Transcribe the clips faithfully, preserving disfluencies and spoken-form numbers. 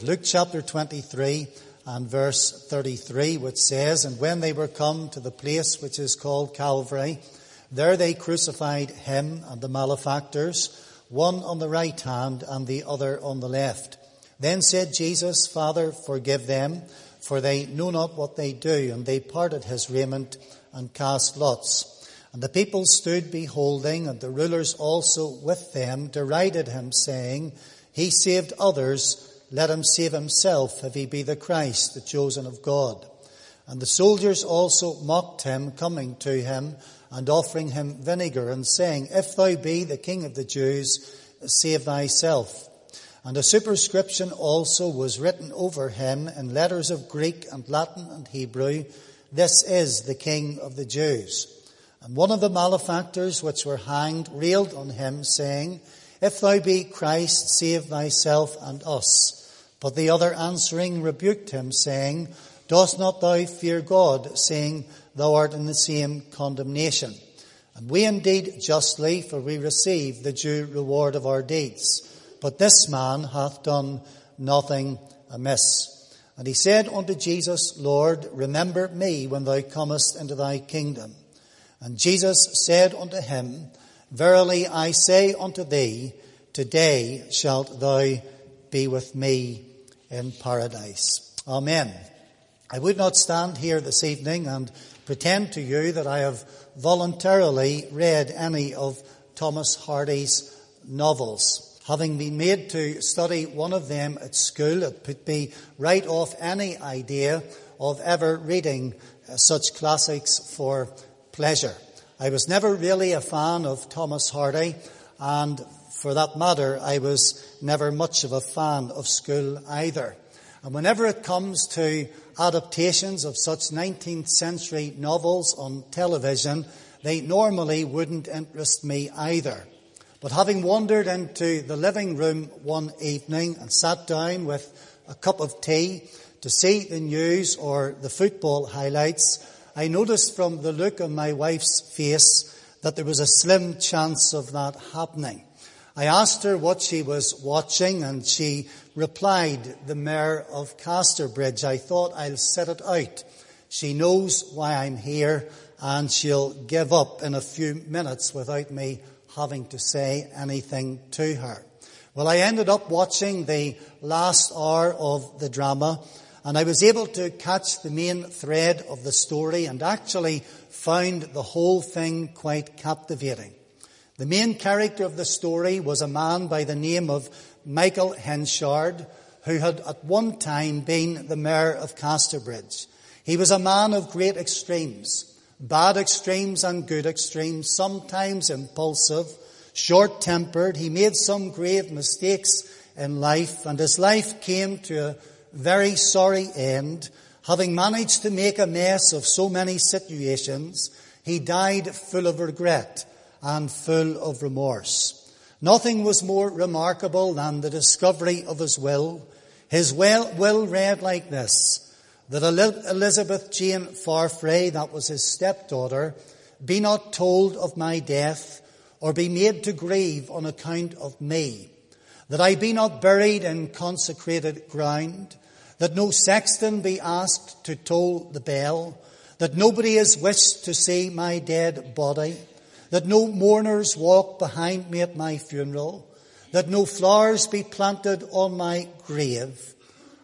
Luke chapter twenty-three and verse thirty-three, which says, "And when they were come to the place which is called Calvary, there they crucified him and the malefactors, one on the right hand and the other on the left. Then said Jesus, Father, forgive them, for they know not what they do. And they parted his raiment and cast lots. And the people stood beholding, and the rulers also with them derided him, saying, He saved others, let him save himself, if he be the Christ, the chosen of God. And the soldiers also mocked him, coming to him and offering him vinegar, and saying, If thou be the King of the Jews, save thyself. And a superscription also was written over him in letters of Greek and Latin and Hebrew, This is the King of the Jews. And one of the malefactors which were hanged railed on him, saying, If thou be Christ, save thyself and us. But the other answering rebuked him, saying, Dost not thou fear God, saying, Thou art in the same condemnation? And we indeed justly, for we receive the due reward of our deeds. But this man hath done nothing amiss. And he said unto Jesus, Lord, remember me when thou comest into thy kingdom. And Jesus said unto him, Verily I say unto thee, today shalt thou be with me in paradise. Amen. I would not stand here this evening and pretend to you that I have voluntarily read any of Thomas Hardy's novels. Having been made to study one of them at school, it put me right off any idea of ever reading such classics for pleasure. I was never really a fan of Thomas Hardy, and for that matter, I was never much of a fan of school either. And whenever it comes to adaptations of such nineteenth century novels on television, they normally wouldn't interest me either. But having wandered into the living room one evening and sat down with a cup of tea to see the news or the football highlights, I noticed from the look on my wife's face that there was a slim chance of that happening. I asked her what she was watching, and she replied, The Mayor of Casterbridge. I thought, I'll set it out. She knows why I'm here, and she'll give up in a few minutes without me having to say anything to her. Well, I ended up watching the last hour of the drama, and I was able to catch the main thread of the story and actually found the whole thing quite captivating. The main character of the story was a man by the name of Michael Henchard, who had at one time been the mayor of Casterbridge. He was a man of great extremes, bad extremes and good extremes, sometimes impulsive, short-tempered. He made some grave mistakes in life, and his life came to a very sorry end. Having managed to make a mess of so many situations, he died full of regret and full of remorse. Nothing was more remarkable than the discovery of his will. His will, will read like this, that Elizabeth Jane Farfrae, that was his stepdaughter, be not told of my death, or be made to grieve on account of me, that I be not buried in consecrated ground, that no sexton be asked to toll the bell, that nobody is wished to see my dead body, that no mourners walk behind me at my funeral, that no flowers be planted on my grave,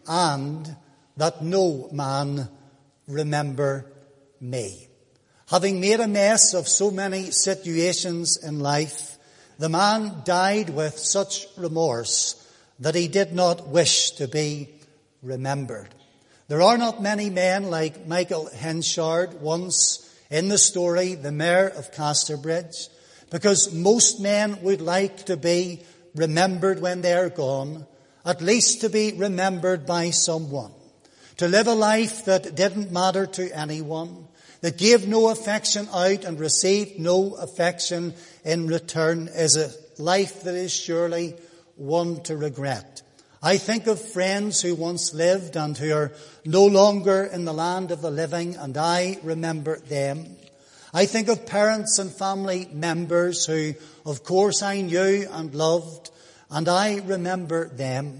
and that no man remember me. Having made a mess of so many situations in life, the man died with such remorse that he did not wish to be remembered. There are not many men like Michael Henchard, once in the story, the mayor of Casterbridge, because most men would like to be remembered when they're gone, at least to be remembered by someone, to live a life that didn't matter to anyone, that gave no affection out and received no affection in return, is a life that is surely one to regret. I think of friends who once lived and who are no longer in the land of the living, and I remember them. I think of parents and family members who, of course, I knew and loved, and I remember them.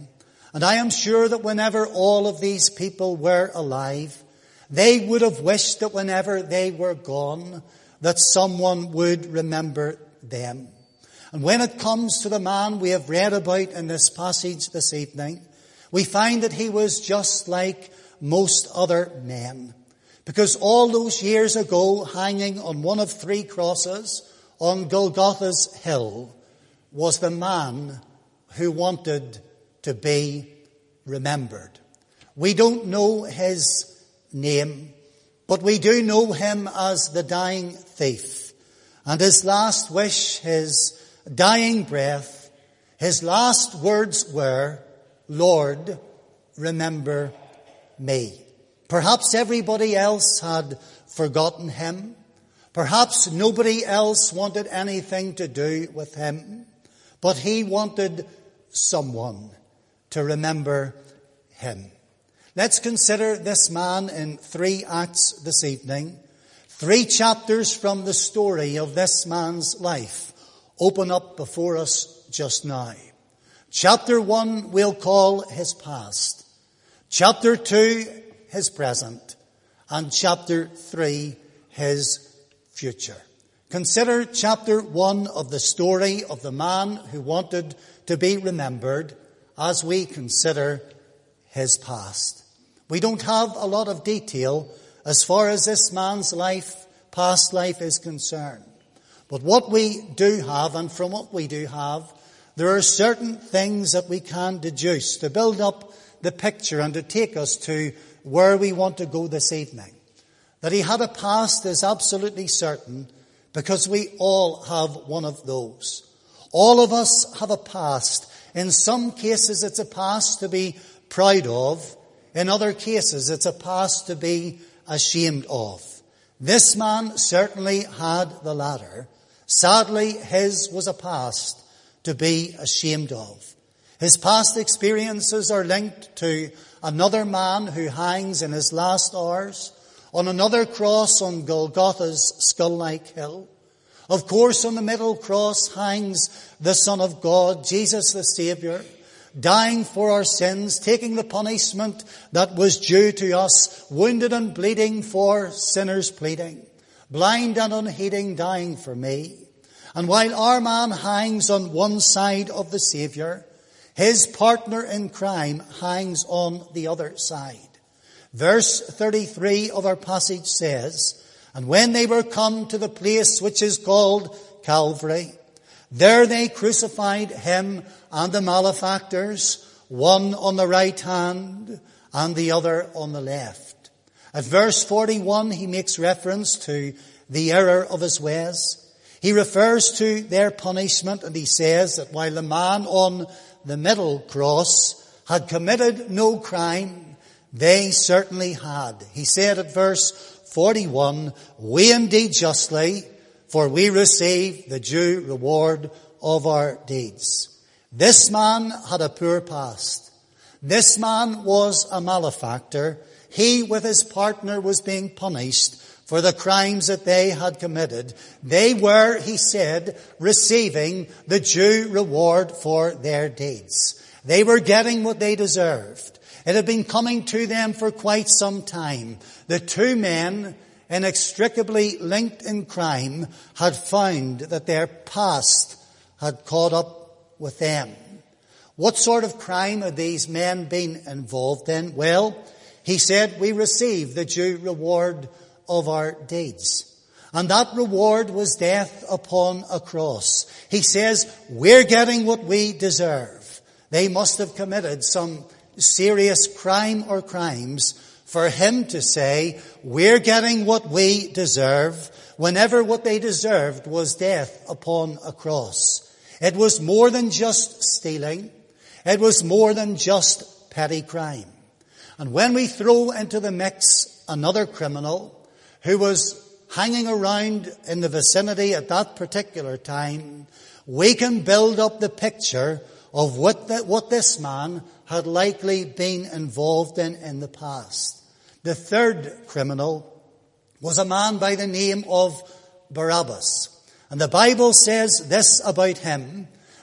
And I am sure that whenever all of these people were alive, they would have wished that whenever they were gone, that someone would remember them. And when it comes to the man we have read about in this passage this evening, we find that he was just like most other men. Because all those years ago, hanging on one of three crosses on Golgotha's hill, was the man who wanted to be remembered. We don't know his name, but we do know him as the dying thief. And his last wish, his dying breath, his last words were, "Lord, remember me." Perhaps everybody else had forgotten him. Perhaps nobody else wanted anything to do with him. But he wanted someone to remember him. Let's consider this man in three acts this evening. Three chapters from the story of this man's life open up before us just now. Chapter one we'll call his past. Chapter two, his present. And chapter three, his future. Consider chapter one of the story of the man who wanted to be remembered as we consider his past. We don't have a lot of detail as far as this man's life, past life is concerned. But what we do have, and from what we do have, there are certain things that we can deduce to build up the picture and to take us to where we want to go this evening. That he had a past is absolutely certain, because we all have one of those. All of us have a past. In some cases it's a past to be proud of. In other cases it's a past to be ashamed of. This man certainly had the latter. Sadly, his was a past to be ashamed of. His past experiences are linked to another man who hangs in his last hours on another cross on Golgotha's skull-like hill. Of course, on the middle cross hangs the Son of God, Jesus the Saviour, dying for our sins, taking the punishment that was due to us, wounded and bleeding for sinners pleading, blind and unheeding, dying for me. And while our man hangs on one side of the Saviour, his partner in crime hangs on the other side. Verse thirty-three of our passage says, "And when they were come to the place which is called Calvary, there they crucified him and the malefactors, one on the right hand and the other on the left." At verse forty-one, he makes reference to the error of his ways. He refers to their punishment, and he says that while the man on the middle cross had committed no crime, they certainly had. He said at verse forty-one, "We indeed justly, for we receive the due reward of our deeds." This man had a poor past. This man was a malefactor. He with his partner was being punished for the crimes that they had committed. They were, he said, receiving the due reward for their deeds. They were getting what they deserved. It had been coming to them for quite some time. The two men, inextricably linked in crime, had found that their past had caught up with them. What sort of crime had these men been involved in? Well, he said, "We receive the due reward of our deeds." And that reward was death upon a cross. He says, we're getting what we deserve. They must have committed some serious crime or crimes for him to say, we're getting what we deserve, whenever what they deserved was death upon a cross. It was more than just stealing. It was more than just petty crime. And when we throw into the mix another criminal who was hanging around in the vicinity at that particular time, we can build up the picture of what, the, what this man had likely been involved in in the past. The third criminal was a man by the name of Barabbas. And the Bible says this about him,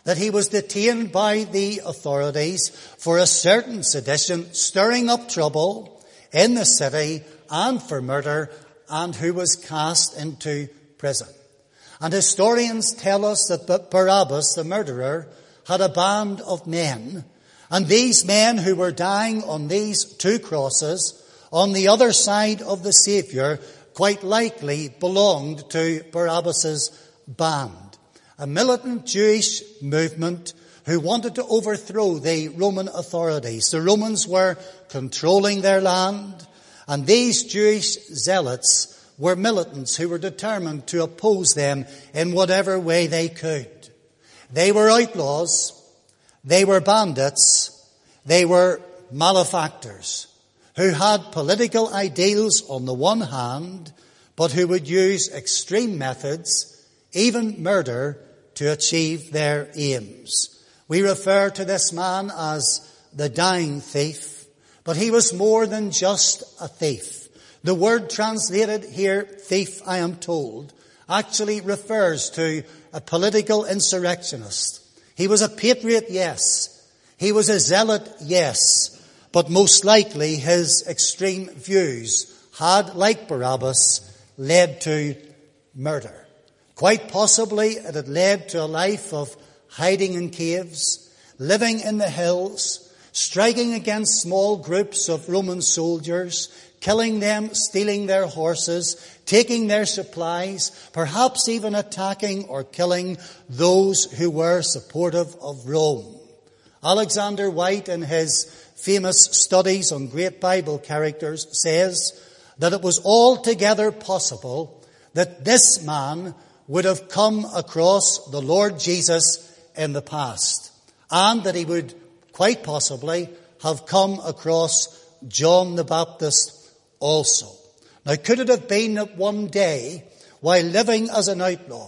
that he was detained by the authorities for a certain sedition, stirring up trouble in the city, and for murder, and who was cast into prison. And historians tell us that Barabbas, the murderer, had a band of men, and these men who were dying on these two crosses on the other side of the Saviour quite likely belonged to Barabbas's band. A militant Jewish movement who wanted to overthrow the Roman authorities. The Romans were controlling their land, and these Jewish zealots were militants who were determined to oppose them in whatever way they could. They were outlaws, they were bandits, they were malefactors who had political ideals on the one hand, but who would use extreme methods, even murder, to achieve their aims. We refer to this man as the dying thief, but he was more than just a thief. The word translated here, thief, I am told, actually refers to a political insurrectionist. He was a patriot, yes. He was a zealot, yes. But most likely his extreme views had, like Barabbas, led to murder. Quite possibly it had led to a life of hiding in caves, living in the hills, striking against small groups of Roman soldiers, killing them, stealing their horses, taking their supplies, perhaps even attacking or killing those who were supportive of Rome. Alexander White, in his famous studies on great Bible characters, says that it was altogether possible that this man would have come across the Lord Jesus in the past, and that he would quite possibly have come across John the Baptist also. Now, could it have been that one day, while living as an outlaw,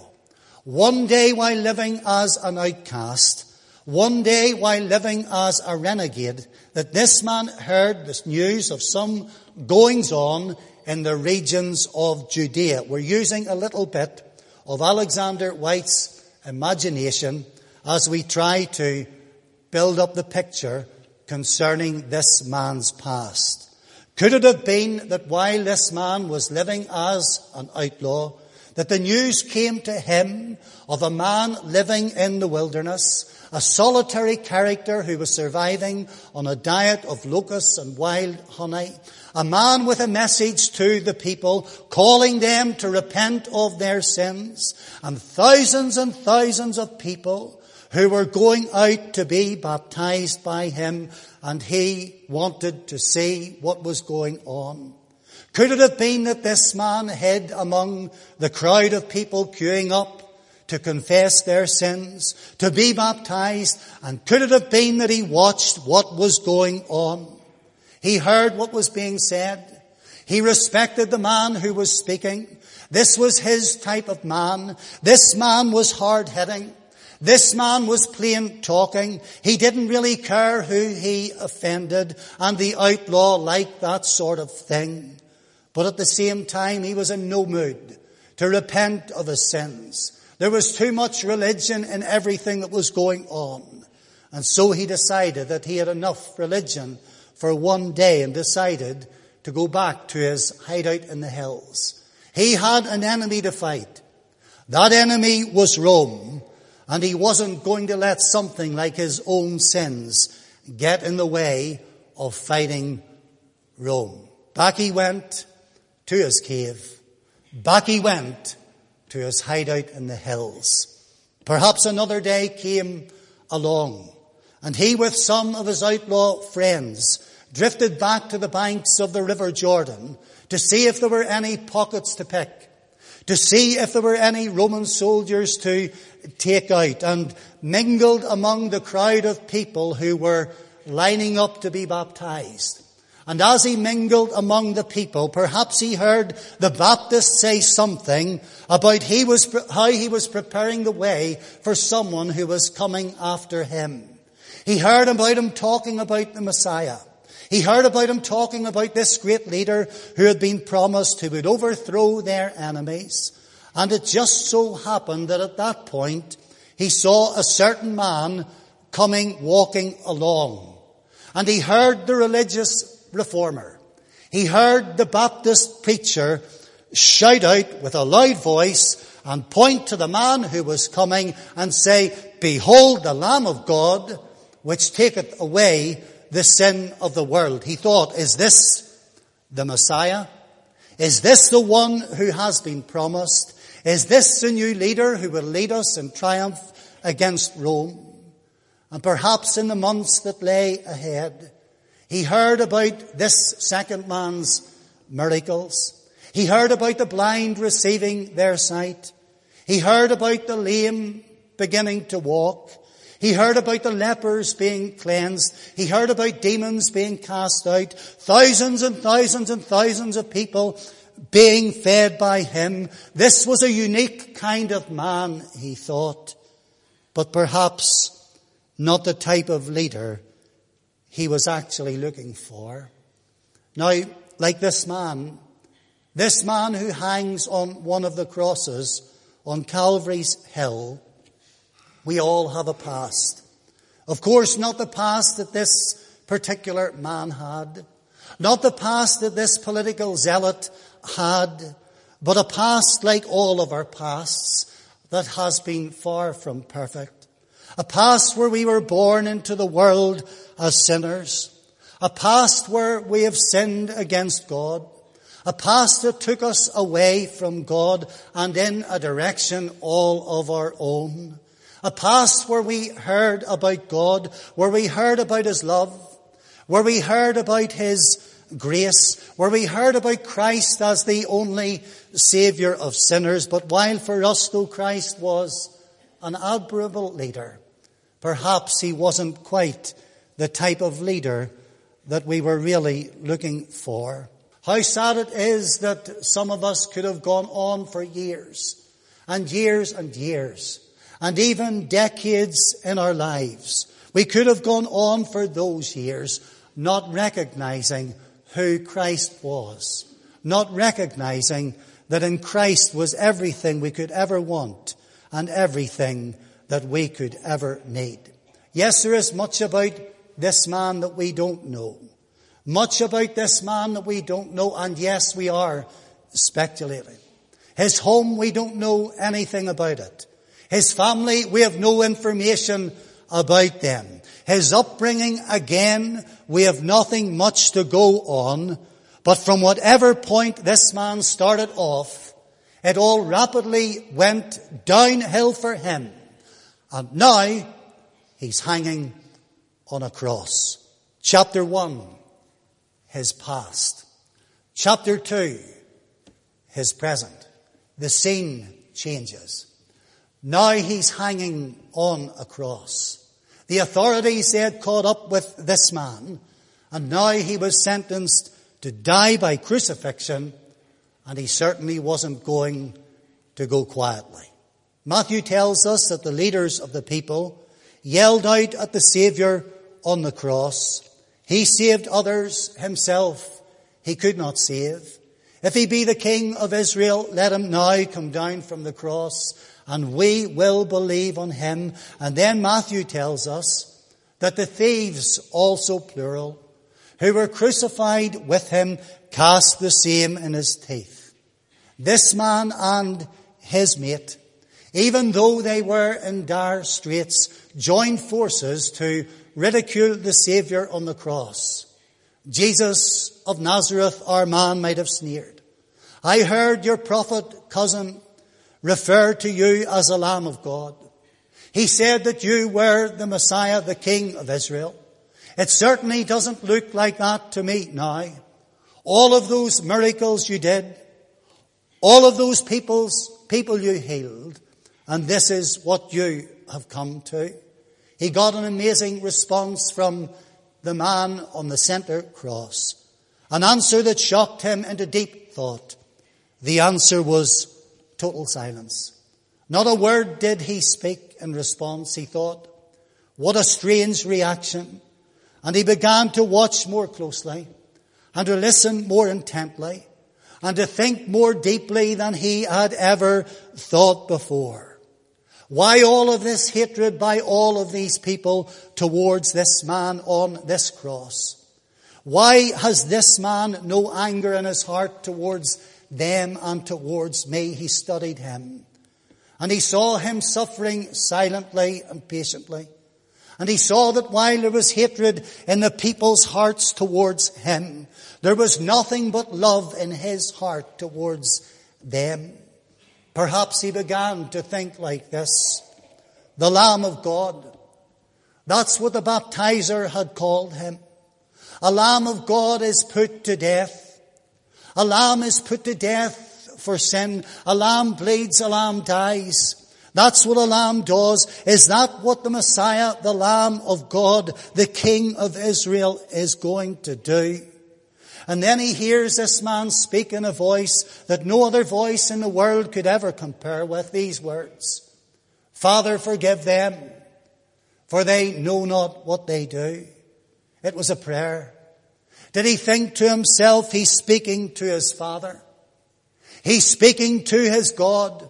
one day while living as an outcast, one day while living as a renegade, that this man heard this news of some goings-on in the regions of Judea? We're using a little bit of Alexander White's imagination as we try to build up the picture concerning this man's past. Could it have been that while this man was living as an outlaw, that the news came to him of a man living in the wilderness, a solitary character who was surviving on a diet of locusts and wild honey, a man with a message to the people, calling them to repent of their sins, and thousands and thousands of people who were going out to be baptized by him, and he wanted to see what was going on? Could it have been that this man hid among the crowd of people queuing up to confess their sins, to be baptized? And could it have been that he watched what was going on? He heard what was being said. He respected the man who was speaking. This was his type of man. This man was hard-hitting. This man was plain talking. He didn't really care who he offended, and the outlaw liked that sort of thing. But at the same time, he was in no mood to repent of his sins. There was too much religion in everything that was going on. And so he decided that he had enough religion for one day and decided to go back to his hideout in the hills. He had an enemy to fight. That enemy was Rome, and he wasn't going to let something like his own sins get in the way of fighting Rome. Back he went to his cave. Back he went to his hideout in the hills. Perhaps another day came along, and he with some of his outlaw friends drifted back to the banks of the River Jordan to see if there were any pockets to pick, to see if there were any Roman soldiers to take out, and mingled among the crowd of people who were lining up to be baptized. And as he mingled among the people, perhaps he heard the Baptist say something about he was, how he was preparing the way for someone who was coming after him. He heard about him talking about the Messiah. He heard about him talking about this great leader who had been promised who would overthrow their enemies. And it just so happened that at that point, he saw a certain man coming, walking along. And he heard the religious reformer. He heard the Baptist preacher shout out with a loud voice and point to the man who was coming and say, "Behold the Lamb of God, which taketh away the sin of the world." He thought, is this the Messiah? Is this the one who has been promised? Is this the new leader who will lead us in triumph against Rome? And perhaps in the months that lay ahead, he heard about this second man's miracles. He heard about the blind receiving their sight. He heard about the lame beginning to walk. He heard about the lepers being cleansed. He heard about demons being cast out. Thousands and thousands and thousands of people being fed by him. This was a unique kind of man, he thought, but perhaps not the type of leader he was actually looking for. Now, like this man, this man who hangs on one of the crosses on Calvary's hill, we all have a past. Of course, not the past that this particular man had, not the past that this political zealot had, but a past like all of our pasts that has been far from perfect. A past where we were born into the world as sinners. A past where we have sinned against God. A past that took us away from God and in a direction all of our own. A past where we heard about God, where we heard about his love, where we heard about his grace, where we heard about Christ as the only Saviour of sinners. But while for us, though Christ was an admirable leader, perhaps he wasn't quite the type of leader that we were really looking for. How sad it is that some of us could have gone on for years and years and years and even decades in our lives. We could have gone on for those years not recognizing who Christ was, not recognizing that in Christ was everything we could ever want and everything that we could ever need. Yes, there is much about this man that we don't know. Much about this man that we don't know, and yes, we are speculating. His home, we don't know anything about it. His family, we have no information about them. His upbringing, again, we have nothing much to go on. But from whatever point this man started off, it all rapidly went downhill for him. And now, he's hanging on a cross. Chapter one, his past. Chapter two, his present. The scene changes. Now he's hanging on a cross. The authorities, they had caught up with this man, and now he was sentenced to die by crucifixion, and he certainly wasn't going to go quietly. Matthew tells us that the leaders of the people yelled out at the Saviour on the cross. He saved others, himself he could not save. If he be the King of Israel, let him now come down from the cross, and we will believe on him. And then Matthew tells us that the thieves, also plural, who were crucified with him, cast the same in his teeth. This man and his mate, even though they were in dire straits, joined forces to ridicule the Saviour on the cross. Jesus of Nazareth, our man, might have sneered. I heard your prophet cousin refer to you as a Lamb of God. He said that you were the Messiah, the King of Israel. It certainly doesn't look like that to me now. All of those miracles you did, all of those people's, people you healed, and this is what you have come to. He got an amazing response from the man on the center cross. An answer that shocked him into deep thought. The answer was total silence. Not a word did he speak in response, he thought. What a strange reaction. And he began to watch more closely and to listen more intently and to think more deeply than he had ever thought before. Why all of this hatred by all of these people towards this man on this cross? Why has this man no anger in his heart towards them and towards me? He studied him. And he saw him suffering silently and patiently. And he saw that while there was hatred in the people's hearts towards him, there was nothing but love in his heart towards them. Perhaps he began to think like this: the Lamb of God. That's what the baptizer had called him. A Lamb of God is put to death. A lamb is put to death for sin. A lamb bleeds, a lamb dies. That's what a lamb does. Is that what the Messiah, the Lamb of God, the King of Israel, is going to do? And then he hears this man speak in a voice that no other voice in the world could ever compare with, these words: Father, forgive them, for they know not what they do. It was a prayer. Did he think to himself he's speaking to his Father? He's speaking to his God.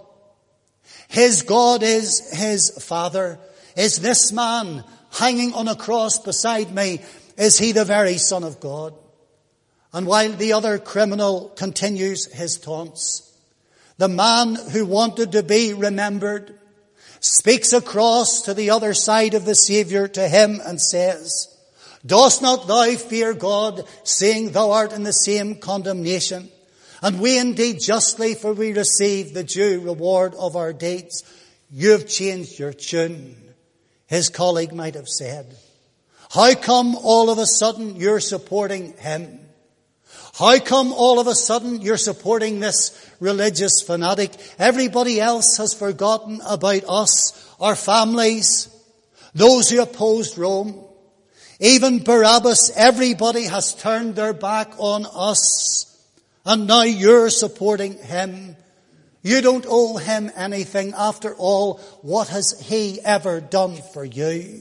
His God is his Father. Is this man hanging on a cross beside me, is he the very Son of God? And while the other criminal continues his taunts, the man who wanted to be remembered speaks across to the other side of the Saviour to him and says, Dost not thou fear God, seeing thou art in the same condemnation? And we indeed justly, for we receive the due reward of our deeds. You have changed your tune, his colleague might have said. How come all of a sudden you're supporting him? How come all of a sudden you're supporting this religious fanatic? Everybody else has forgotten about us, our families, those who opposed Rome. Even Barabbas, everybody has turned their back on us. And now you're supporting him. You don't owe him anything. After all, what has he ever done for you?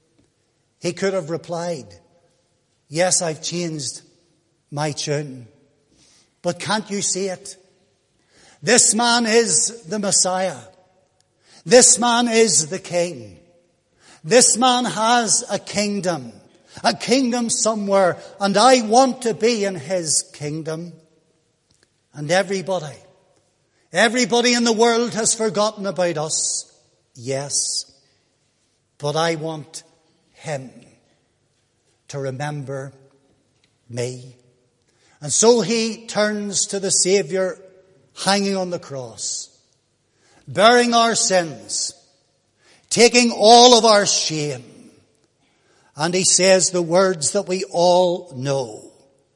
He could have replied, yes, I've changed my tune. But can't you see it? This man is the Messiah. This man is the King. This man has a kingdom. A kingdom somewhere. And I want to be in his kingdom. And everybody, everybody in the world has forgotten about us. Yes. But I want him to remember me. And so he turns to the Saviour hanging on the cross, bearing our sins, taking all of our shame. And he says the words that we all know.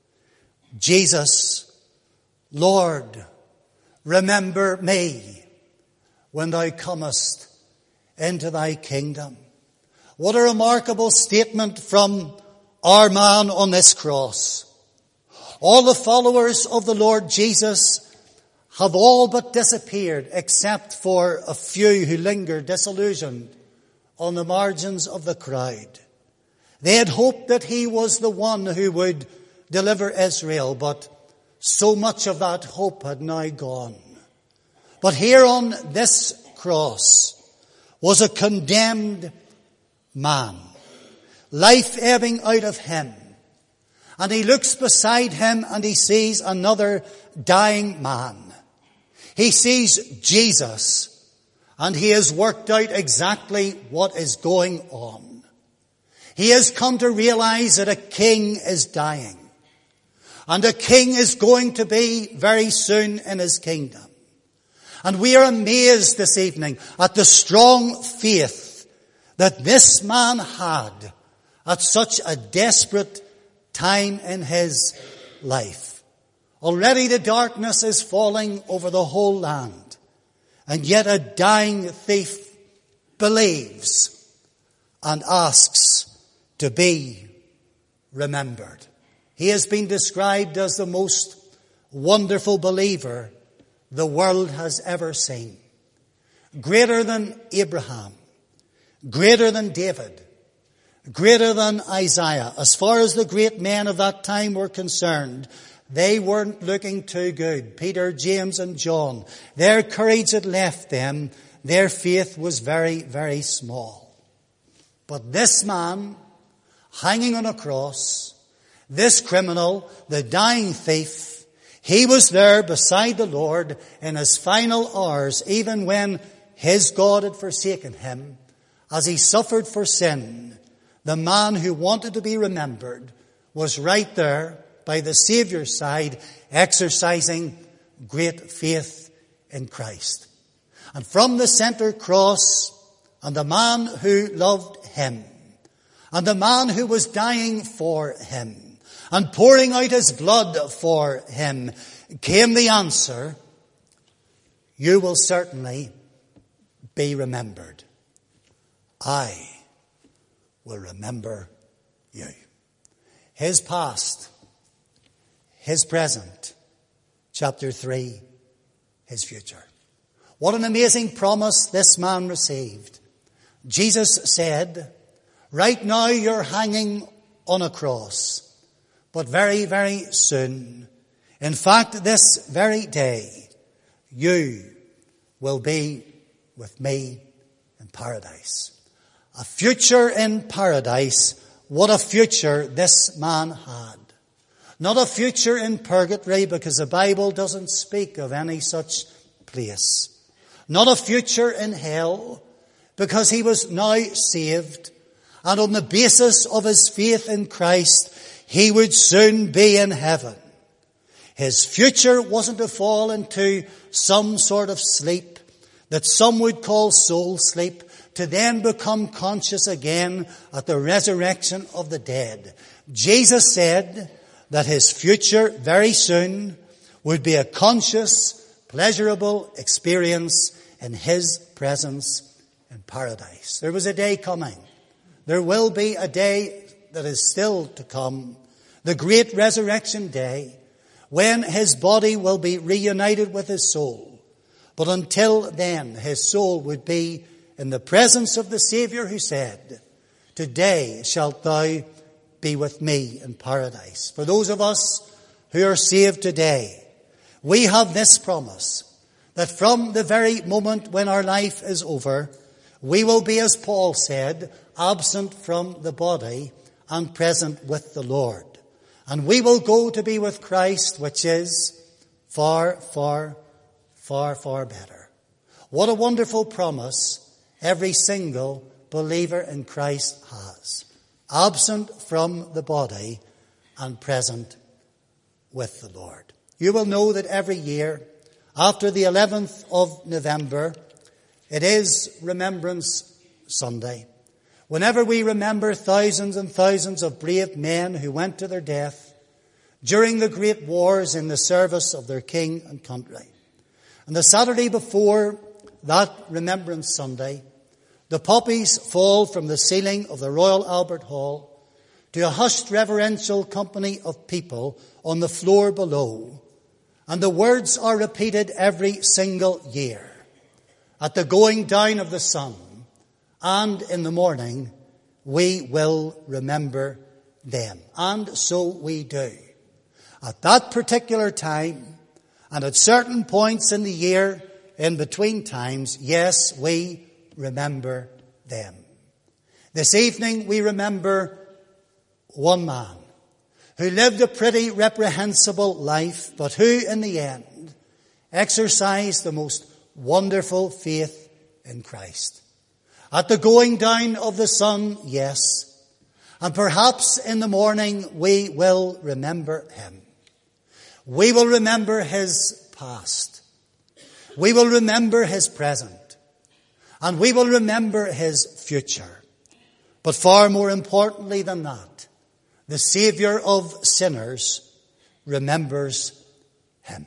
Jesus, Lord, remember me when thou comest into thy kingdom. What a remarkable statement from our man on this cross. All the followers of the Lord Jesus have all but disappeared except for a few who linger disillusioned on the margins of the crowd. They had hoped that he was the one who would deliver Israel, but so much of that hope had now gone. But here on this cross was a condemned man, life ebbing out of him. And he looks beside him and he sees another dying man. He sees Jesus, and he has worked out exactly what is going on. He has come to realize that a king is dying. And a king is going to be very soon in his kingdom. And we are amazed this evening at the strong faith that this man had at such a desperate time in his life. Already the darkness is falling over the whole land. And yet a dying thief believes and asks to be remembered. He has been described as the most wonderful believer the world has ever seen. Greater than Abraham, greater than David, greater than Isaiah. As far as the great men of that time were concerned, they weren't looking too good. Peter, James and John, their courage had left them. their faith was very, very small. But this man, hanging on a cross, this criminal, the dying thief, he was there beside the Lord in his final hours, even when his God had forsaken him, as he suffered for sin. The man who wanted to be remembered was right there by the Saviour's side, exercising great faith in Christ. And from the center cross, and the man who loved him, and the man who was dying for him, and pouring out his blood for him, came the answer, you will certainly be remembered. I will remember you. His past, his present, chapter three, his future. What an amazing promise this man received. Jesus said, right now you're hanging on a cross, but very, very soon, in fact this very day, you will be with me in paradise. A future in paradise. What a future this man had. Not a future in purgatory, because the Bible doesn't speak of any such place. Not a future in hell, because he was now saved, and on the basis of his faith in Christ, he would soon be in heaven. His future wasn't to fall into some sort of sleep that some would call soul sleep, to then become conscious again at the resurrection of the dead. Jesus said that his future very soon would be a conscious, pleasurable experience in his presence in paradise. There was a day coming. There will be a day that is still to come, the great resurrection day, when his body will be reunited with his soul. But until then, his soul would be in the presence of the Saviour, who said, today shalt thou be with me in paradise. For those of us who are saved today, we have this promise, that from the very moment when our life is over, we will be, as Paul said, absent from the body and present with the Lord. And we will go to be with Christ, which is far, far, far, far better. What a wonderful promise every single believer in Christ has. Absent from the body and present with the Lord. You will know that every year, after the eleventh of November, it is Remembrance Sunday. Whenever we remember thousands and thousands of brave men who went to their death during the great wars in the service of their king and country. And the Saturday before that Remembrance Sunday, the poppies fall from the ceiling of the Royal Albert Hall to a hushed reverential company of people on the floor below. And the words are repeated every single year. At the going down of the sun and in the morning, we will remember them. And so we do. At that particular time, and at certain points in the year, in between times, yes, we remember them. This evening we remember one man who lived a pretty reprehensible life, but who in the end exercised the most wonderful faith in Christ. At the going down of the sun, yes, and perhaps in the morning we will remember him. We will remember his past. We will remember his present. And we will remember his future. But far more importantly than that, the Saviour of sinners remembers him.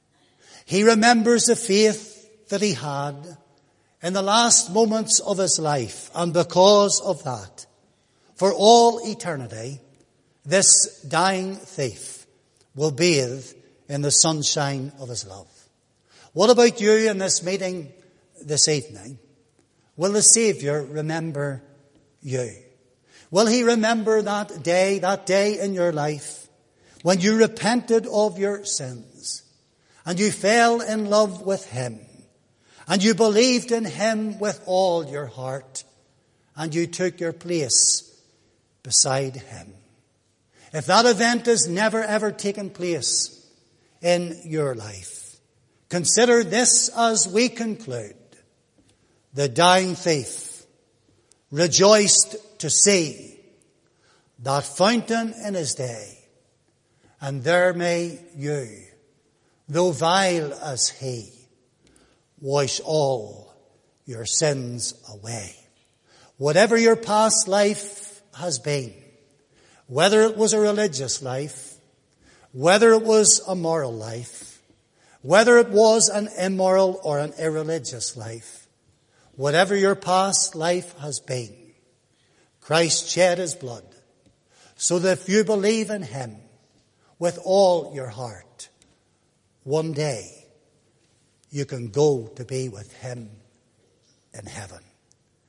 He remembers the faith that he had in the last moments of his life. And because of that, for all eternity, this dying thief will bathe in the sunshine of his love. What about you in this meeting this evening? Will the Saviour remember you? Will he remember that day, that day in your life when you repented of your sins and you fell in love with him and you believed in him with all your heart, and you took your place beside him. If that event has never ever taken place in your life, consider this as we conclude. The dying thief rejoiced to see that fountain in his day, and there may you, though vile as he, wash all your sins away. Whatever your past life has been, whether it was a religious life, whether it was a moral life, whether it was an immoral or an irreligious life, whatever your past life has been, Christ shed his blood so that if you believe in him with all your heart, one day you can go to be with him in heaven.